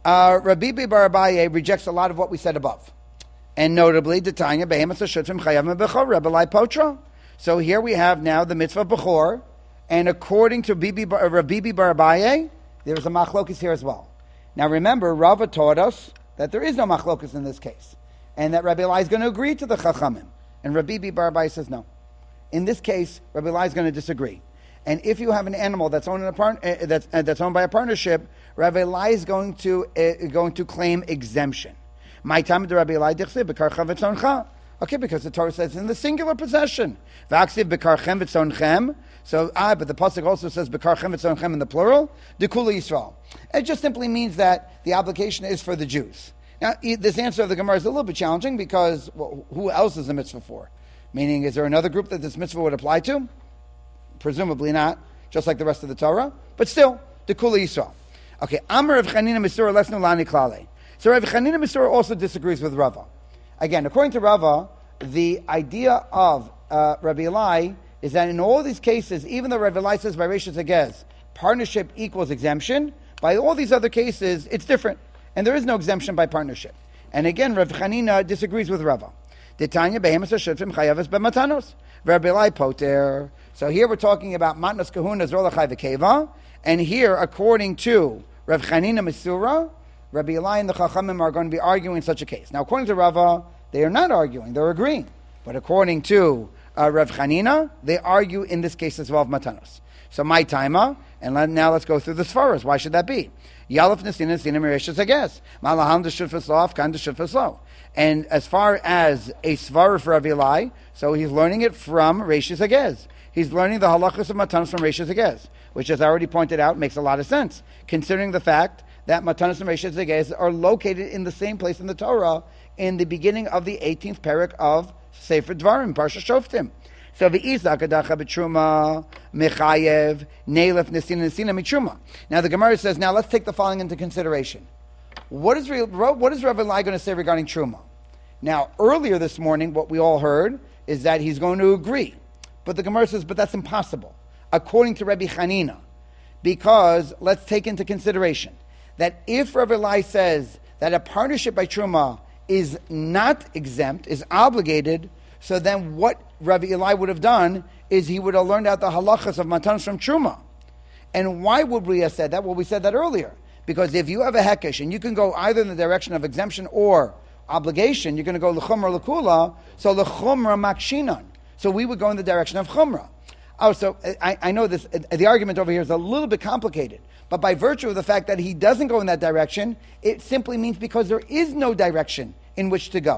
Rav Bibi bar Abaye rejects a lot of what we said above, and notably, the Tanya Behemoth Hashutzim Chayav Bechor Rabbi Lai Potra. So here we have now the mitzvah Bechor, and according to Rav Bibi bar Abaye, there's a machlokis here as well. Now remember, Rava taught us that there is no machlokis in this case, and that Rabbi Eli is going to agree to the Chachamim. And Rabbi Bibi bar Abaye says no. In this case, Rabbi Eli is going to disagree. And if you have an animal that's owned in a par- uh, that's, uh, that's owned by a partnership, Rabbi Eli is going to uh, going to claim exemption. My time to Rabbi Eli dichsiv b'kar chavetzoncha. Okay, because the Torah says in the singular possession. V'aksiv b'kar chem v'tzonchem. So, ah, but the pasuk also says b'kar chem v'tzonchem in the plural. D'kula Yisrael. It just simply means that the obligation is for the Jews. Now, this answer of the Gemara is a little bit challenging because well, who else is the mitzvah for? Meaning, is there another group that this mitzvah would apply to? Presumably not, just like the rest of the Torah. But still, the Kula Yisrael. Okay, Amar Rav Chanina Misura Lesnu Lani Klale. So Rav Chanina Misura also disagrees with Rava. Again, according to Rava, the idea of uh, Rabbi Eli is that in all these cases, even though Rabbi Eli says by Reishis Hagez, partnership equals exemption, by all these other cases, it's different. And there is no exemption by partnership. And again, Rav Chanina disagrees with Rava. Tanya Behemoth Hashutzim Chayav b'matanos. Rabbi Eli Poter. So here we're talking about matnas kahuna zrolachai v'keva, and here, according to Rav Chanina Misura, Rabbi Eli and the Chachamim are going to be arguing in such a case. Now, according to Rava, they are not arguing; they're agreeing. But according to uh, Rav Chanina, they argue in this case as well of matanos. So my timer, and let, now let's go through the svaras. Why should that be? Yalef nesina nesina mireshus Hagez. Malaham d'shufas lof kan d'shufas lo. And as far as a svara for Rav Eli, so he's learning it from Reishis Hagez. He's learning the halachas of matanos from Reishis Hagez, which, as I already pointed out, makes a lot of sense, considering the fact that matanos and Reishis Hagez are located in the same place in the Torah in the beginning of the eighteenth parak of Sefer Dvarim, Parsha Shoftim. So v'izak adacha b'truma mechayev neilef nesina nesina mitruma. Now the Gemara says, now let's take the following into consideration. What is what is Rav Eli going to say regarding truma? Now earlier this morning, what we all heard is that he's going to agree, but the Gemara says, but that's impossible, according to Rabbi Chanina, because let's take into consideration that if Rav Eli says that a partnership by truma is not exempt, is obligated, so then what Rabbi Eli would have done is he would have learned out the halachas of matanos from truma. And why would we have said that? Well, we said that earlier. Because if you have a hekesh and you can go either in the direction of exemption or obligation, you're going to go l'chumra l'kula, so l'chumra makshinan. So we would go in the direction of chumra. Oh, so I, I know this. The argument over here is a little bit complicated, but by virtue of the fact that he doesn't go in that direction, it simply means because there is no direction in which to go.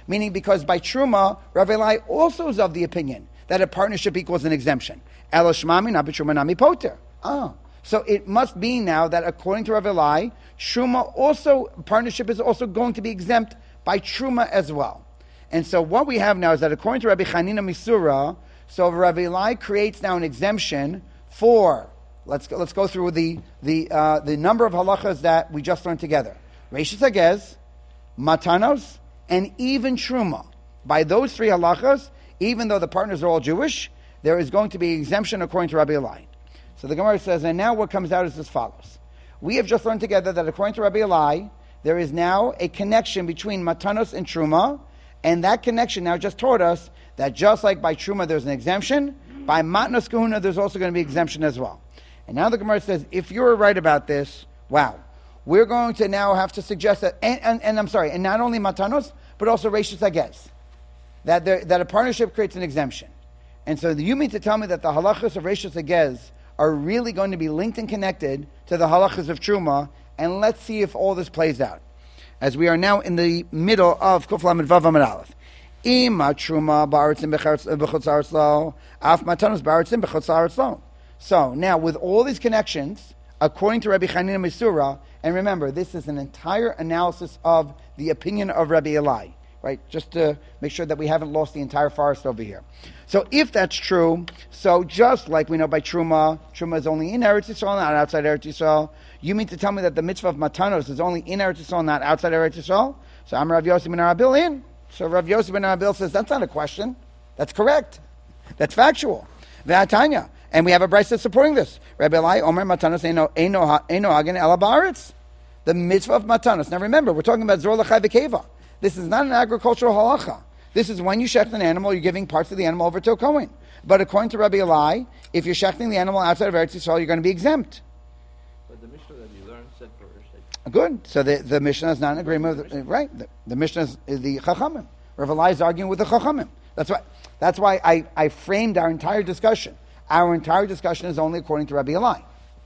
Meaning because by Truma, Rav Eli also is of the opinion that a partnership equals an exemption. Elo shmami na b'truma nami poter. Ah. So it must be now that according to Rav Eli, Truma also, partnership is also going to be exempt by Truma as well. And so what we have now is that according to Rabbi Chanina Misura, so Rav Eli creates now an exemption for, let's go, let's go through the the uh, the number of halachas that we just learned together. Reishis Hagez, Matanos, and even Truma. By those three halachas, even though the partners are all Jewish, there is going to be exemption according to Rabbi Eli. So the Gemara says, and now what comes out is as follows. We have just learned together that according to Rabbi Eli, there is now a connection between Matanos and Truma, and that connection now just taught us that just like by Truma there's an exemption, by Matnos Kahuna there's also going to be exemption as well. And now the Gemara says, if you're right about this, wow, we're going to now have to suggest that, and, and, and I'm sorry, and not only Matanos, but also Reishis Hagez, that there, that a partnership creates an exemption. And so you mean to tell me that the halachas of Reishis Hagez are really going to be linked and connected to the halachas of Truma, and let's see if all this plays out. As we are now in the middle of Kuf Lamed Vav Amud Aleph. Ima Truma ba'aritzim b'chutz haaretz lo, af Matanos ba'aritzim b'chutz haaretz lo. So now with all these connections, according to Rabbi Chanina Misura, and remember, this is an entire analysis of the opinion of Rabbi Eli, right? Just to make sure that we haven't lost the entire forest over here. So if that's true, so just like we know by Truma, Truma is only in Eretz Yisrael, not outside Eretz Yisrael. You mean to tell me that the mitzvah of Matanos is only in Eretz Yisrael, not outside Eretz Yisrael? So I'm Rav Yosef ben Arabil in. So Rav Yosef ben Arabil says, that's not a question. That's correct. That's factual. Ve'atanya. And we have a brayso supporting this. Rabbi Eli, Omer Matanos Eino Eino Eino Hagen Ela Ba'aretz. The mitzvah of Matanos. Now remember, we're talking about Zor L'chai V'Keva. This is not an agricultural halacha. This is when you shecht an animal, you're giving parts of the animal over to a Kohen. But according to Rabbi Eli, if you're shechting the animal outside of Eretz Yisrael, you're going to be exempt.
But the Mishnah that you learned said first.
Good. So the, the Mishnah is not in agreement with, uh, right. The, the Mishnah is, is the Chachamim. Rabbi Eli is arguing with the Chachamim. That's why, that's why I, I framed our entire discussion. Our entire discussion is only according to Rabbi Eli.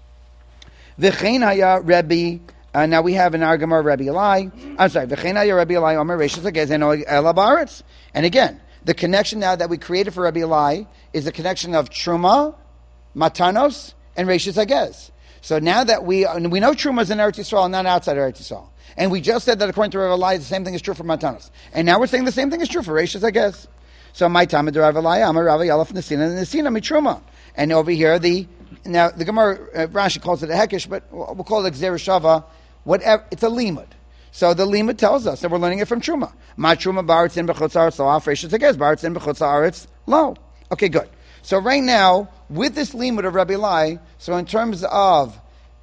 V'chein haya Rabbi, uh, now we have an argument of Rabbi Eli. I'm sorry, V'chein haya Rabbi Eli Omer Reishis Hagez Eino Ela Ba'aretz. And again, the connection now that we created for Rabbi Eli is the connection of Truma, Matanos, and Reishis Hagez. So now that we we know Truma is in Eretz Yisrael, not outside Eretz Yisrael. And we just said that according to Rabbi Eli, the same thing is true for Matanos. And now we're saying the same thing is true for Reishis Hagez. So my time of Rabbi Eli, Amar Rabbi Yalaf Nesina, Nesina Mitruma. And over here, the now the Gemara uh, Rashi calls it a hekesh, but we'll call it Gzera Shava. Whatever, it's a limud. So the limud tells us that we're learning it from Truma. Ma Truma ba'aritzin b'chutz haaretz lo, af Reishis Hagez ba'aritzin b'chutz haaretz lo. Okay, good. So right now, with this limud of Rabbi Eli, so in terms of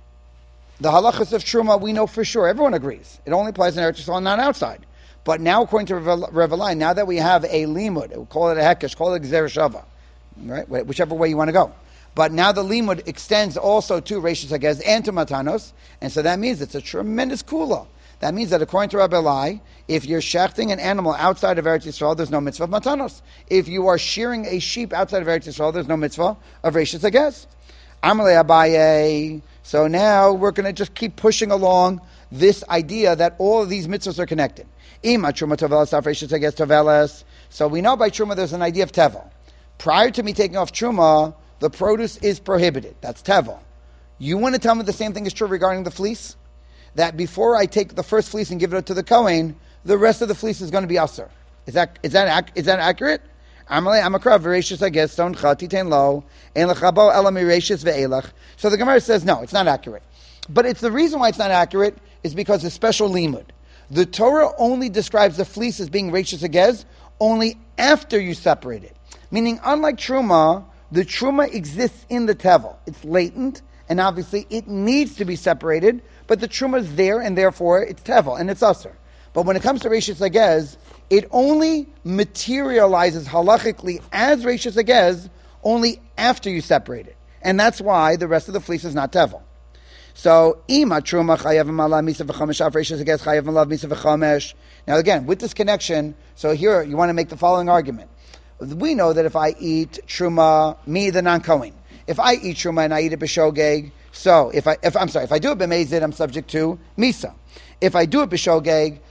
the halachas of Truma, we know for sure, everyone agrees. It only applies in Eretz Yisrael, not outside. But now, according to Rabbi Eli, now that we have a limud, we'll call it a hekesh, call it Gzera Shava, right? Whichever way you want to go. But now the limud extends also to Reishis Hagez and to Matanos, and so that means it's a tremendous kula. That means that according to Rabbi Eli, if you're shechting an animal outside of Eretz Yisrael, there's no mitzvah of Matanos. If you are shearing a sheep outside of Eretz Yisrael, there's no mitzvah of Reishis Hagez. Amalei Abaye. So now we're going to just keep pushing along this idea that all of these mitzvahs are connected. Ima Truma Tovelas af Reishis Hagez Tovelas. So we know by Truma there's an idea of tevel. Prior to me taking off Truma, the produce is prohibited. That's tevel. You want to tell me the same thing is true regarding the fleece? That before I take the first fleece and give it to the Kohen, the rest of the fleece is going to be usher. Is that is that is that accurate? Amalei Amakra v'Reishis Hagez Stone Chatiten Lo Ein Lechabo Ela Mireishis ve'Elach. So the Gemara says no, it's not accurate. But it's the reason why it's not accurate is because it's special limud. The Torah only describes the fleece as being Reishis Hagez only after you separate it. Meaning, unlike Truma, the Truma exists in the Tevel. It's latent, and obviously it needs to be separated, but the Truma is there, and therefore it's Tevel, and it's Usr. But when it comes to Reishis Hagez, it only materializes halachically as Reishis Hagez only after you separate it. And that's why the rest of the fleece is not Tevel. So, Ima Truma Chayav Malav Misa V'Chomesh Af Reishis Hagez Chayav Malav Misa V'Chomesh. Now again, with this connection, so here you want to make the following argument. We know that if I eat Truma, me the non-Kohen, if I eat Truma and I eat it b'shogeg, so if I, if I'm sorry, if I do it b'mezid, I'm subject to Misa. If I do it b'shogeg,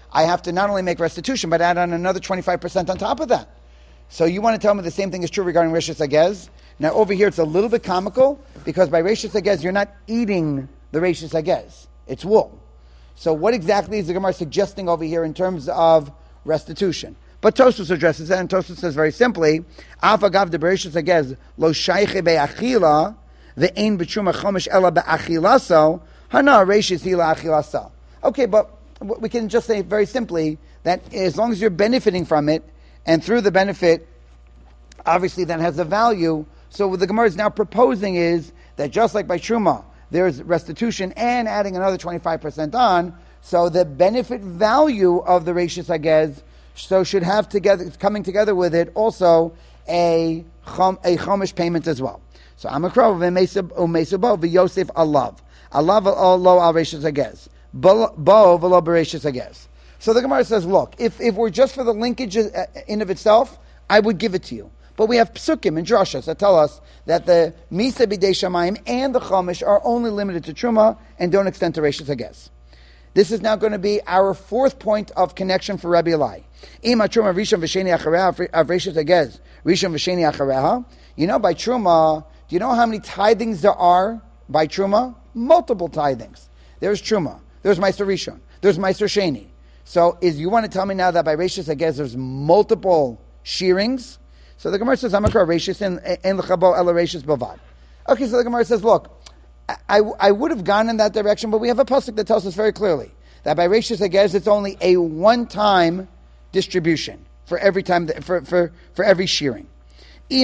I have to not only make restitution, but add on another twenty-five percent on top of that. So you want to tell me the same thing is true regarding Rishis Hagez? Now over here it's a little bit comical, because by Rishis Hagez you're not eating the Rishis Hagez. It's wool. So what exactly is the Gemara suggesting over here in terms of restitution? But Tosfos addresses that, and Tosfos says very simply, Af agav de Rishis Hagez lo shayche be'achila ve'ein b'truma chomesh ela be'achilaso hana Rishis hila achilaso. Okay, but we can just say very simply that as long as you're benefiting from it, and through the benefit, obviously that has a value. So what the Gemara is now proposing is that just like by Truma, there's restitution and adding another twenty-five percent on, so the benefit value of the Rishis Hagez so should have together, coming together with it, also a chom, a chomish payment as well. So Amakro v'meisabo v'yosef alav alav lo al Rishis Hagez bo v'lo b'Rishis Hagez. So the Gemara says, look, if, if we're just for the linkage in of itself, I would give it to you. But we have psukim and drashas that tell us that the misa b'dei shamayim and the chomish are only limited to truma and don't extend to Rishis Hagez. This is now going to be our fourth point of connection for Rabbi Elai. Ima truma rishon v'sheni achareha of Rishis Hagez rishon v'sheni achareha. You know, by truma, do you know how many tithings there are by truma? Multiple tithings. There's truma. There's meiser rishon. There's meiser sheni. So, is you want to tell me now that by Rishis Hagez there's multiple shearings? So the Gemara says, "Amakar Rishis and l'chabo ela Rishis bavad." Okay, so the Gemara says, "Look, I, I would have gone in that direction, but we have a pasuk that tells us very clearly that by Rishis Hagez it's only a one-time distribution for every time that, for for for every shearing." So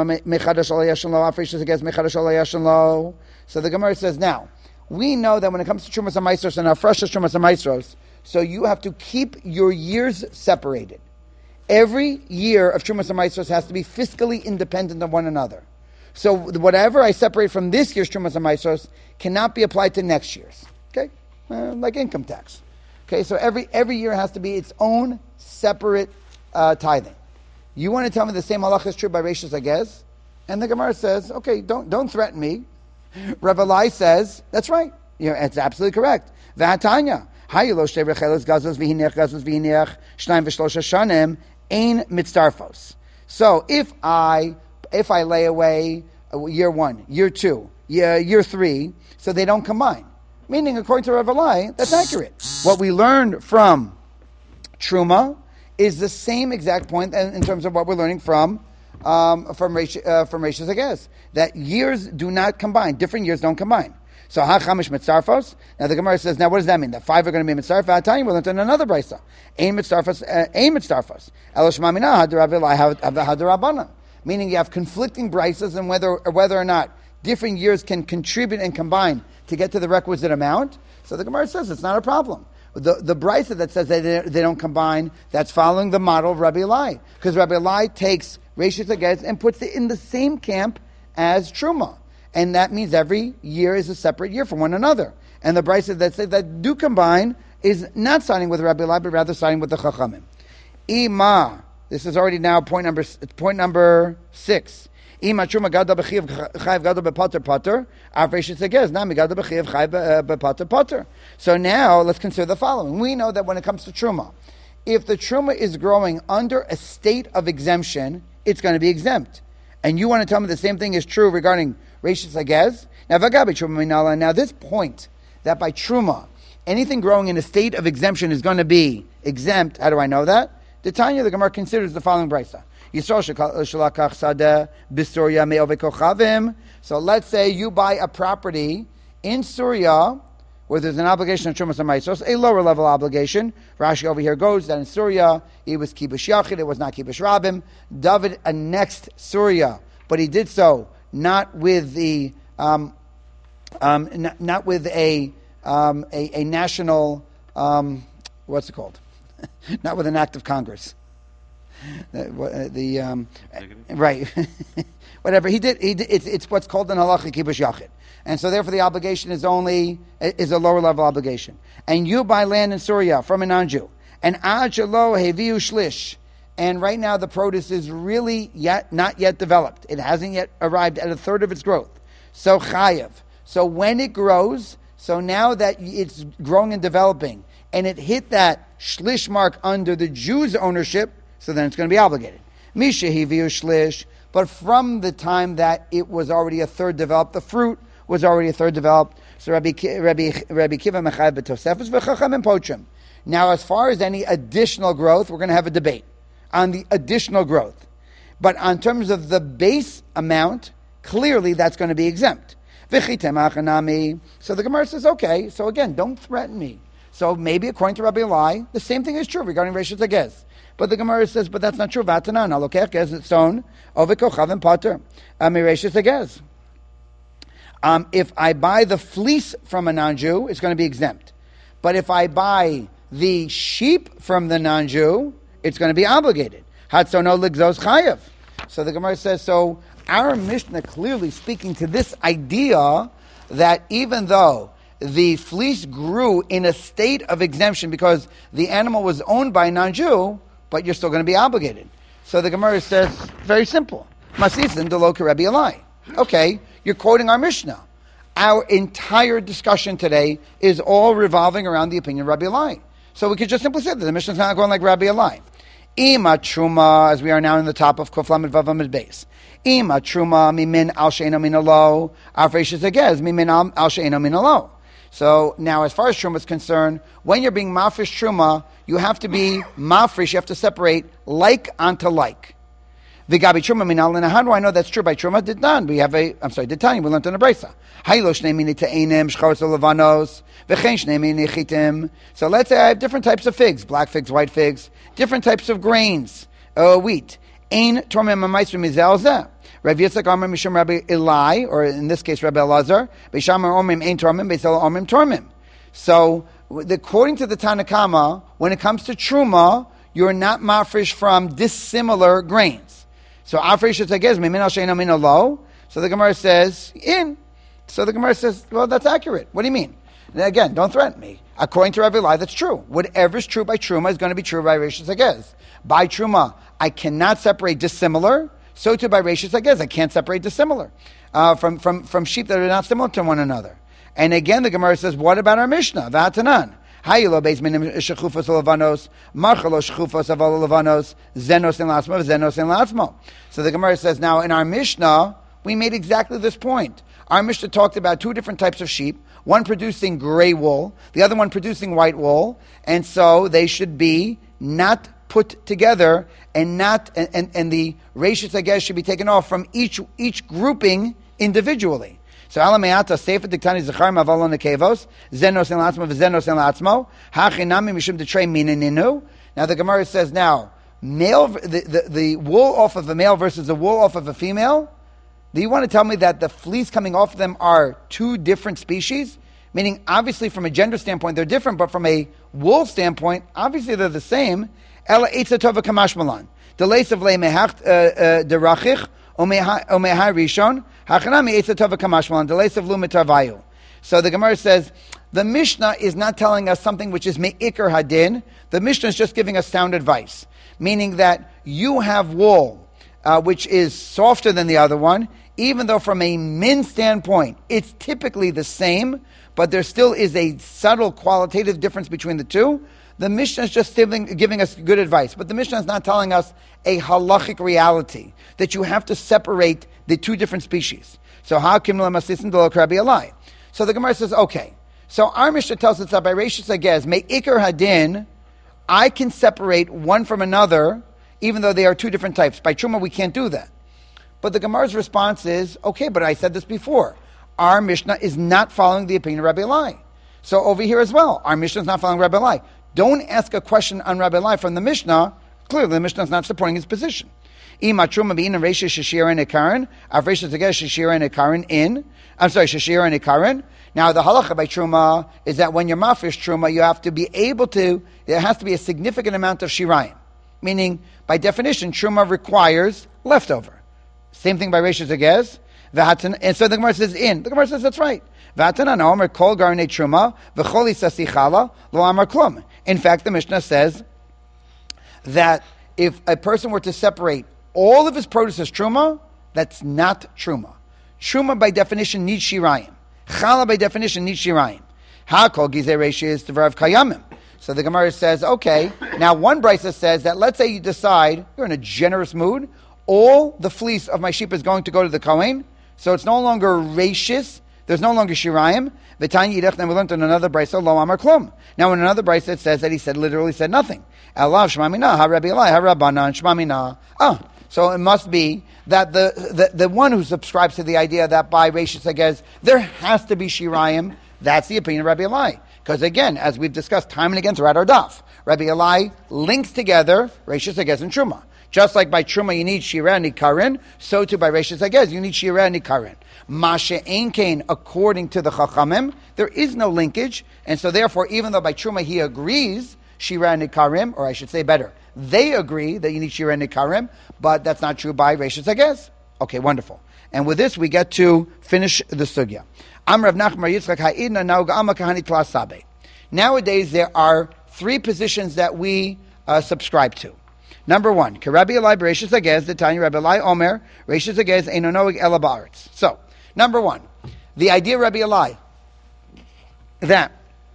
the Gemara says, now we know that when it comes to Trumas HaMaisros and Afrashas Trumas HaMaisros, so you have to keep your years separated. Every year of Trumas HaMaisros has to be fiscally independent of one another. So whatever I separate from this year's Trumas HaMaisros cannot be applied to next year's. Okay? Uh, like income tax. Okay, so every every year has to be its own separate uh, tithing. You want to tell me the same halacha is true by Rishis Hagez? And the Gemara says, okay, don't don't threaten me. Rav Elai says, that's right. You know, it's absolutely correct. V'hatanya. So if I if I lay away year one, year two, year, year three, so they don't combine. Meaning, according to Rav Elai, that's accurate. What we learned from Truma is the same exact point in terms of what we're learning from um, from Reish, uh, from Rishis Hagez, that years do not combine. Different years don't combine. So hachamish mitzarfos. Now the Gemara says, now what does that mean? That five are going to be mitzarfos. I'll tell you, we'll learn in another brisa. Ein mitzarfos, ein mitzarfos. Elosh mamina hadaravilai hadarabana. Meaning you have conflicting brisas, and whether or whether or not different years can contribute and combine to get to the requisite amount. So the Gemara says it's not a problem. The the brisa that says that they, they don't combine, that's following the model of Rabbi Elai, because Rabbi Elai takes Rishis Hagez and puts it in the same camp as Truma. And that means every year is a separate year from one another. And the brisa that says that do combine is not siding with Rabbi Elai, but rather siding with the Chachamim. Ima, this is already now point number point number six. Ima truma gadol b'chiv chayv gadol b'pater pater. Av Rishis Hagez nami gadol b'chiv chayv b'pater pater. So now let's consider the following. We know that when it comes to truma, if the truma is growing under a state of exemption, it's going to be exempt. And you want to tell me the same thing is true regarding Rishis Hagez? Now, v'gabi truma minala. Now, this point that by truma, anything growing in a state of exemption is going to be exempt. How do I know that? The Tanya, the Gemara considers the following brisa. So let's say you buy a property in Syria where there's an obligation of Trumas HaMaisros, a lower level obligation. Rashi over here goes that in Syria it was Kibush Yachid, it was not Kibush Rabim. David annexed Syria, but he did so not with the um, um, not, not with a um, a, a national um, what's it called? Not with an act of Congress. The, the um, right, whatever he did, he did it's, it's what's called an halacha kibush yachid, and so therefore the obligation is only is a lower level obligation. And you buy land in Syria from a non-Jew, and ad shelo heviu shlish, and right now the produce is really yet not yet developed; it hasn't yet arrived at a third of its growth. So chayev. So when it grows, so now that it's growing and developing, and it hit that shlish mark under the Jew's ownership, so then it's going to be obligated. Misha hiviu shlish, but from the time that it was already a third developed, the fruit was already a third developed. So Rabbi Rabbi Rabbi Kiva mechayev b'tosefus v'chachamim pochim. Now, as far as any additional growth, we're going to have a debate on the additional growth. But on terms of the base amount, clearly that's going to be exempt. So the Gemara says, okay, so again, don't threaten me. So maybe according to Rabbi Eli, the same thing is true regarding Reshus Hagez. But the Gemara says, but that's not true. Vatanan, alokech gez stone, ovikochav and potter, amireshus hagez. Um, if I buy the fleece from a non-Jew, it's going to be exempt. But if I buy the sheep from the non-Jew, it's going to be obligated. Hatzono ligzos chayev. So the Gemara says, so our Mishnah clearly speaking to this idea that even though the fleece grew in a state of exemption because the animal was owned by a non-Jew, but you're still going to be obligated. So the Gemara says, very simple. Masisin deloka Rabbi Eli. Okay, you're quoting our Mishnah. Our entire discussion today is all revolving around the opinion of Rabbi Eli. So we could just simply say that the Mishnah is not going like Rabbi Eli. Ima truma, as we are now in the top of Kuf Lamed Vav Amud Beis. Ima truma mimin al she'eno min alo, av Reshus Hagez mimin al she'eno min alo. So now, as far as truma is concerned, when you're being mafresh truma, you have to be mafresh. You have to separate like onto like. V'gabi truma min al. And how do I know that's true by truma? Did not. We have a. I'm sorry. Did Tanya? We learned in a brisa. Haylo shnei mini te'enim shcharos levanos v'chein shnei mini chitim. So let's say I have different types of figs: black figs, white figs, different types of grains, uh, wheat. Ein tormim amaisrim mizel zeh. Rav Yitzchak Amar Mishum Rabbi Eli, or in this case Rabbi Elazar, Beishamar Omrim Ein Tormim, Beisel Omrim Tormim. So, according to the Tanakama, when it comes to Truma, you're not mafresh from dissimilar grains. So, Afresh Hagez Mimin Al She'eno Min Alo. So the Gemara says, in. So the Gemara says, well, that's accurate. What do you mean? And again, don't threaten me. According to Rabbi Eli, that's true. Whatever is true by Truma is going to be true by Reshus Hagez. By Truma, I cannot separate dissimilar. So too by Reshus Hagez, I can't separate dissimilar uh, from, from, from sheep that are not similar to one another. And again, the Gemara says, what about our Mishnah? V'atanan. Hayilo beis minim shechufos levanos, marchalo shechufos aval levanos, zenos en latzmo, zenos en latzmo. So the Gemara says, now in our Mishnah, we made exactly this point. Our Mishnah talked about two different types of sheep, one producing gray wool, the other one producing white wool, and so they should be not put together, and not and, and, and the Reshus Hagez should be taken off from each each grouping individually. So alameata sefer diktani zechar mavalon nekevos zenos en latzmo v'zenos en latzmo hachinami mishum detrei mineninu. Now the Gemara says now male the, the the wool off of a male versus the wool off of a female. Do you want to tell me that the fleece coming off of them are two different species? Meaning, obviously, from a gender standpoint, they're different, but from a wool standpoint, obviously they're the same. Ela eitza tova kamashmalan. The lace of le mehach derachich omehai rishon hachanami eitza tova kamashmalan. The lace of lu mitavayu. So the Gemara says the Mishnah is not telling us something which is meikar hadin. The Mishnah is just giving us sound advice, meaning that you have wool uh, which is softer than the other one, even though from a min standpoint it's typically the same, but there still is a subtle qualitative difference between the two. The Mishnah is just giving, giving us good advice, but the Mishnah is not telling us a halachic reality that you have to separate the two different species. So how kim lemasisin delok Rabbi Eli? So the Gemara says, okay. So our Mishnah tells us that by Reshus Hagez, me'ikar hadin, I can separate one from another, even though they are two different types. By Truma, we can't do that. But the Gemara's response is, okay, but I said this before. Our Mishnah is not following the opinion of Rabbi Eli. So over here as well, our Mishnah is not following Rabbi Eli. Don't ask a question on Rabbi Eli from the Mishnah. Clearly, the Mishnah is not supporting his position. In. I'm sorry, Shashira and Ikarin. Now, the halacha by Truma is that when you're mafresh Truma, you have to be able to, there has to be a significant amount of Shirayim. Meaning, by definition, Truma requires leftover. Same thing by Reshus Hagez. And so the Gemara says in. The Gemara says that's right. In fact, the Mishnah says that if a person were to separate all of his produce as truma, that's not truma. Truma by definition needs shirayim. Chala by definition needs shirayim. Hakol gizei reishis devarav kayamim. So the Gemara says, okay, now one brisa says that let's say you decide, you're in a generous mood, all the fleece of my sheep is going to go to the Kohen, so it's no longer rashis, there's no longer shirayim. V'tanya yidach, then we learned in another brisa, lo amar klum. Now in another brisa it says that he said, literally said nothing. Allah shmamina, ha Rabbi Eli, ha Rabbanan, shmamina. Ah, so it must be that the, the, the one who subscribes to the idea that by rashis agez, there has to be shirayim, that's the opinion of Rabbi Eli. Because again, as we've discussed time and again throughout our daf, Rabbi Eli links together rashis agez and truma. Just like by Truma you need Shira and Nikarin, so too by Reshus Agez you need Shira and Nikarin. Masha Ein Kain, according to the Chachamim, there is no linkage, and so therefore, even though by Truma he agrees Shira and Nikarim, or I should say better, they agree that you need Shira and Nikarim, but that's not true by Reshus Agez. Okay, wonderful. And with this we get to finish the sugya. Amrav Nachmar Yitzchak Ha'idna Naug Amma Kahani Tlas Sabe. Nowadays there are three positions that we uh, subscribe to. Number one, Rabbi Eli Bereshis Agez, the Tanya Rabbi Eli Omer, Bereshis Agez, Eino Noeg Ela Ba'aretz. So, number one, the idea of Rabbi Eli that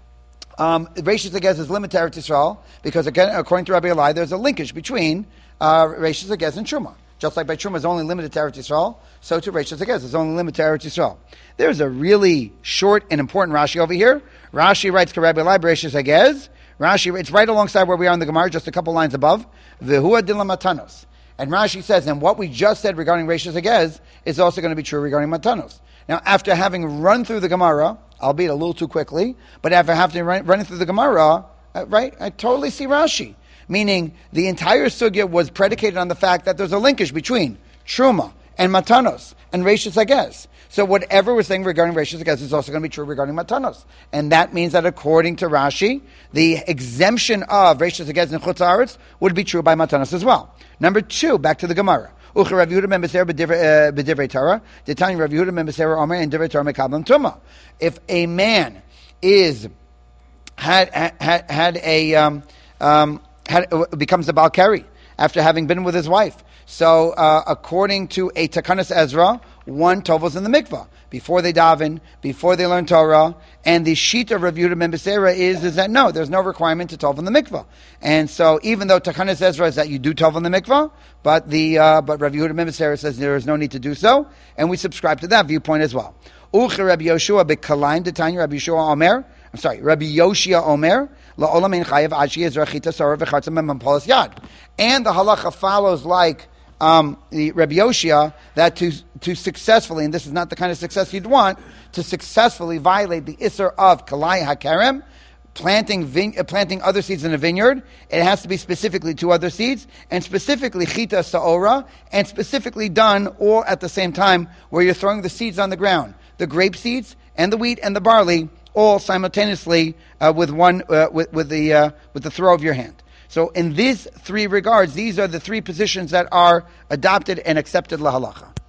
um, Bereshis Agez is limited to Eretz Yisrael because, again, according to Rabbi Eli, there's a linkage between uh, Bereshis Agez and Truma. Just like by Truma is only limited to Eretz Yisrael, so too Bereshis Agez is only limited to Eretz Yisrael. There's a really short and important Rashi over here. Rashi writes, Rabbi Eli Bereshis Agez. Rashi, it's right alongside where we are in the Gemara, just a couple lines above. V'hua dila matanos. And Rashi says, and what we just said regarding Reshus Agez is also going to be true regarding matanos. Now, after having run through the Gemara, albeit a little too quickly, but after having run, running through the Gemara, uh, right, I totally see Rashi. Meaning, the entire sugya was predicated on the fact that there's a linkage between Truma and matanos and Reshus Agez. So whatever we're saying regarding Reshus Agez is also going to be true regarding matanos. And that means that according to Rashi, the exemption of Reshus Agez and Chutz Haaretz would be true by matanos as well. Number two, back to the Gemara. Ucha Rav Yehuda ben Beseira b'divrei Torah, the Tanya Rav Yehuda ben Beseira Omer and divrei Torah mekablam tuma. If a man is had had had a um, um, had becomes a Balkari after having been with his wife, so uh, according to a Takanas Ezra, one tovels in the mikvah before they daven, before they learn Torah, and the sheet of Rav Yehuda ben Beseira is is that no, there's no requirement to tov in the mikvah. And so, even though Takanas Ezra is that you do tov in the mikvah, but the uh, but Rav Yehuda ben Beseira says there is no need to do so, and we subscribe to that viewpoint as well. Uche Rabbi Yoshua b'Kalaim D'Tanya Rabbi Yoshua Omer. I'm sorry, Rabbi Yoshia Omer. La'olam ein chayev ad she'yeh zrachita sarah v'chartzah memapolas yad. And the halacha follows like Um, the Rabbi Yoshia, that to to successfully, and this is not the kind of success you'd want, to successfully violate the Isser of Kalai HaKerem, planting vine, uh, planting other seeds in a vineyard, it has to be specifically two other seeds, and specifically Chita Sa'ora, and specifically done all at the same time, where you're throwing the seeds on the ground, the grape seeds, and the wheat, and the barley, all simultaneously uh, with one uh, with, with the uh, with the throw of your hand. So in these three regards, these are the three positions that are adopted and accepted la halacha.